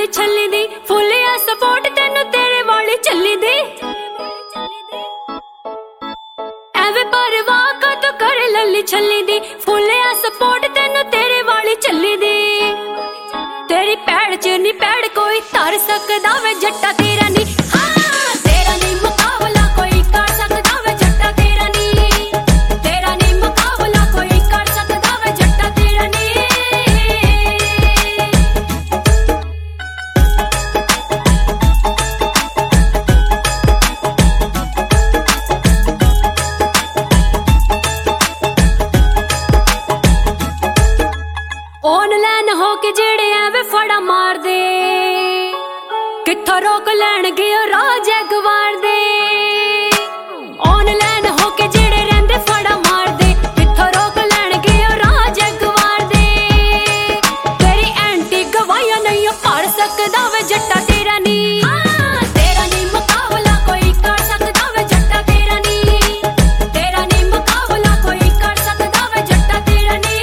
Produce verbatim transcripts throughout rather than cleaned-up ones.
लली छली दी फुलिया सपोर्ट तेनू तेरे वाली चली दी एवे परवाह का तो कर लली छली दी फुलिया सपोर्ट तेनू तेरे वाली चली दी तेरी पैड़ च नी पैड़ कोई तर सकदा वे जट्टा तेरा नी हाँ तेरा नी मुकाबला कोई कर सकदा वे जट्टा तेरा नी तेरा नी मुकाबला कोई कर सकदा वे जट्टा तेरा नी ऑनलाइन होके जेड़े एवे फड़ा मार दे किथों रोक लैणगे राज गवार दे ऑनलाइन होके जेड़े रहंदे फड़ा मार दे किथों रोक लैणगे राज गवार दे तेरी एंटी गवाइयां नहीं पढ़ सकदा वे जट्टा तेरा नी तेरा नी मुकाबला कोई कर सकदा वे जट्टा तेरा नी तेरा नी मुकाबला कोई कर सकदा वे जट्टा तेरा नी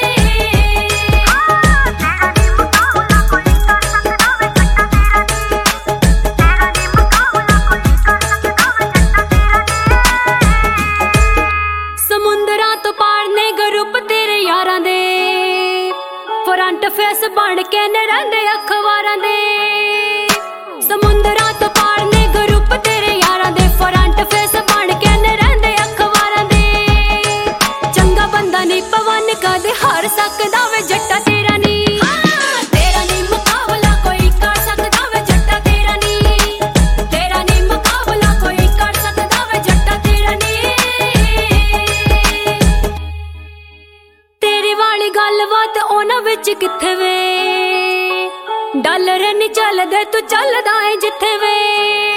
फ्रंट फेस बन के न रहिंदे अखबारां दे समुंदरां तो पार ने ग्रुप तेरे यारां दे फ्रंट फेस बन के न रहिंदे अखबारां दे चंगा बंदा नी पवन कदे हार सकदा वे जट्टा तेरा नी तेरा नी मुकाबला कोई कर सकदा वे जट्टा तेरा नी तेरा नी मुकाबला कोई कर सकदा वे जट्टा तेरा नी तेरी वाली गलबात ओना विच किथे वे डॉलर नहीं चलदे तू चलदा है जिथे वे।